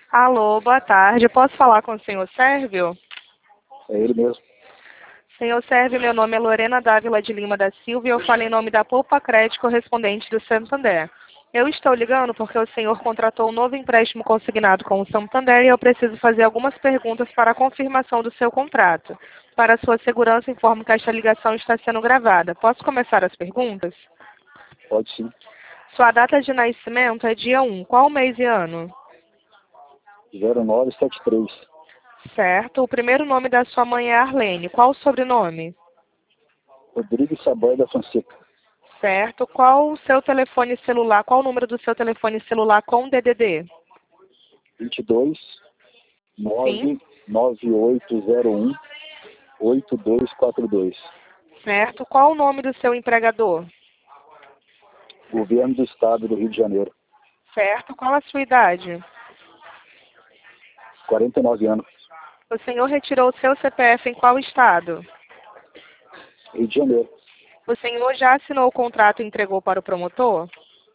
Alô, boa tarde. Eu posso falar com o senhor Sérvio? É ele mesmo. Senhor Sérvio, meu nome é Lorena Dávila de Lima da Silva e eu falo em nome da Poupa Crédito correspondente do Santander. Eu estou ligando porque o senhor contratou um novo empréstimo consignado com o Santander e eu preciso fazer algumas perguntas para a confirmação do seu contrato. Para sua segurança, informo que esta ligação está sendo gravada. Posso começar as perguntas? Pode sim. Sua data de nascimento é dia 1. Qual mês e ano? 0973. Certo. O primeiro nome da sua mãe é Arlene. Qual o sobrenome? Rodrigues Saboia da Fonseca. Certo. Qual o seu telefone celular? Qual o número do seu telefone celular com DDD? 22 Sim. 99801 8242. Certo. Qual o nome do seu empregador? Governo do Estado do Rio de Janeiro. Certo. Qual a sua idade? 49 anos. O senhor retirou o seu CPF em qual estado? Rio de Janeiro. O senhor já assinou o contrato e entregou para o promotor?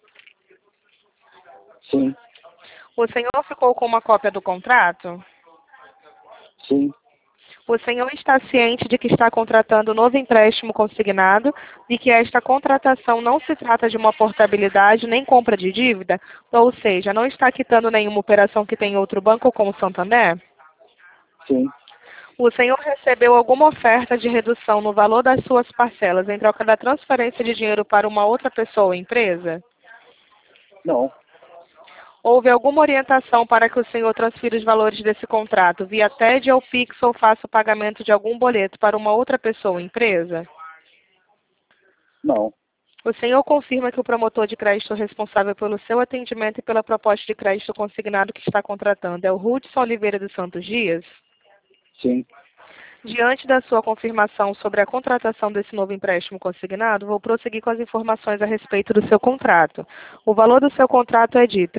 Sim. O senhor ficou com uma cópia do contrato? Sim. O senhor está ciente de que está contratando um novo empréstimo consignado e que esta contratação não se trata de uma portabilidade nem compra de dívida? Ou seja, não está quitando nenhuma operação que tem em outro banco como o Santander? Sim. O senhor recebeu alguma oferta de redução no valor das suas parcelas em troca da transferência de dinheiro para uma outra pessoa ou empresa? Não. Houve alguma orientação para que o senhor transfira os valores desse contrato via TED ou Pix ou faça o pagamento de algum boleto para uma outra pessoa ou empresa? Não. O senhor confirma que o promotor de crédito responsável pelo seu atendimento e pela proposta de crédito consignado que está contratando é o Hudson Oliveira dos Santos Dias? Sim. Diante da sua confirmação sobre a contratação desse novo empréstimo consignado, vou prosseguir com as informações a respeito do seu contrato. O valor do seu contrato é de R$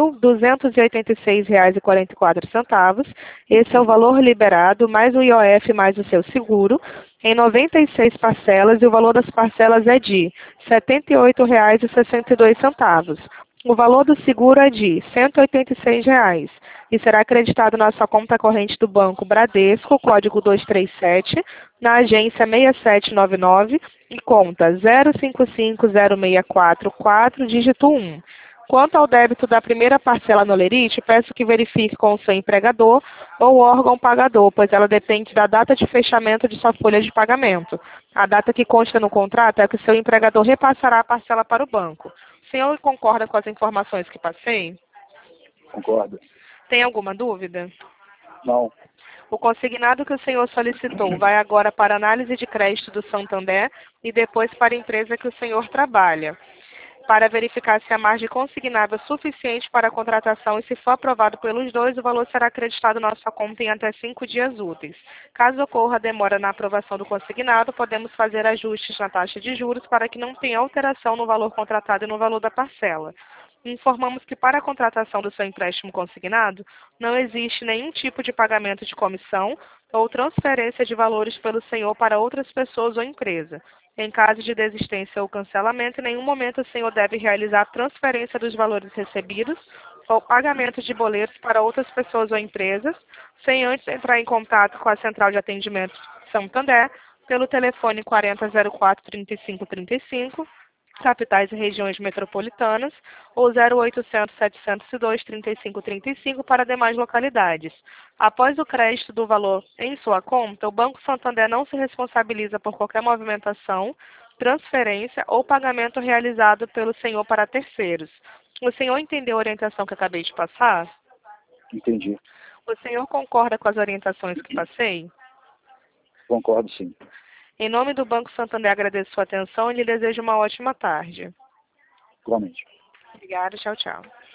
3.286,44. Esse é o valor liberado, mais o IOF, mais o seu seguro, em 96 parcelas, e o valor das parcelas é de R$ 78,62. O valor do seguro é de R$ 186 e será acreditado na sua conta corrente do Banco Bradesco, código 237, na agência 6799 e conta 0550644, dígito 1. Quanto ao débito da primeira parcela no Lerite, peço que verifique com o seu empregador ou órgão pagador, pois ela depende da data de fechamento de sua folha de pagamento. A data que consta no contrato é que o seu empregador repassará a parcela para o banco. O senhor concorda com as informações que passei? Concordo. Tem alguma dúvida? Não. O consignado que o senhor solicitou vai agora para análise de crédito do Santander e depois para a empresa que o senhor trabalha, para verificar se a margem consignável é suficiente para a contratação e, se for aprovado pelos dois, o valor será acreditado na sua conta em até 5 dias úteis. Caso ocorra demora na aprovação do consignado, podemos fazer ajustes na taxa de juros para que não tenha alteração no valor contratado e no valor da parcela. Informamos que para a contratação do seu empréstimo consignado, não existe nenhum tipo de pagamento de comissão ou transferência de valores pelo senhor para outras pessoas ou empresa. Em caso de desistência ou cancelamento, em nenhum momento o senhor deve realizar a transferência dos valores recebidos ou pagamento de boletos para outras pessoas ou empresas, sem antes entrar em contato com a Central de Atendimento Santander pelo telefone 4004-3535, capitais e regiões metropolitanas, ou 0800 702 3535 para demais localidades. Após o crédito do valor em sua conta, o Banco Santander não se responsabiliza por qualquer movimentação, transferência ou pagamento realizado pelo senhor para terceiros. O senhor entendeu a orientação que acabei de passar? Entendi. O senhor concorda com as orientações que passei? Concordo, sim. Em nome do Banco Santander, agradeço sua atenção e lhe desejo uma ótima tarde. Igualmente. Obrigada, tchau, tchau.